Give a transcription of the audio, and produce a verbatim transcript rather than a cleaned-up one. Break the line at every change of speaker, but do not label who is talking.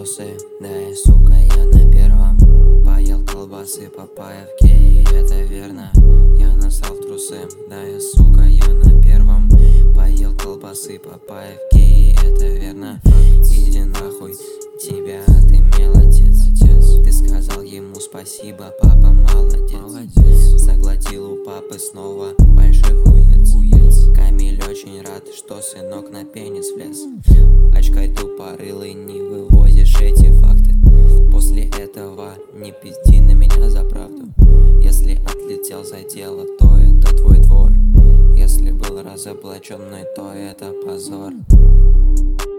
трусы, да и сука я на первом. Поел колбасы Папайя в Кей, это верно. Я насрал в трусы, да и сука я на первом. Поел колбасы Папайя в Кей, это верно. Иди нахуй, тебя ты мелочец. Ты сказал ему спасибо, папа молодец. Заглотил у папы снова большой хуец. Камиль очень рад, что сынок на пенис влез. Очкай тупорылый, не вывозишь эти факты. После этого не пизди на меня за правду. Если отлетел за дело, то это твой двор. Если был разоблаченный, то это позор.